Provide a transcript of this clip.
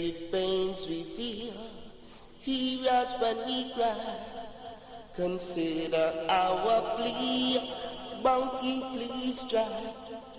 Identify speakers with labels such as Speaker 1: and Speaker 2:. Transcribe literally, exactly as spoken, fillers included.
Speaker 1: great pains we feel, hear us when we cry. Consider our plea, bounty please try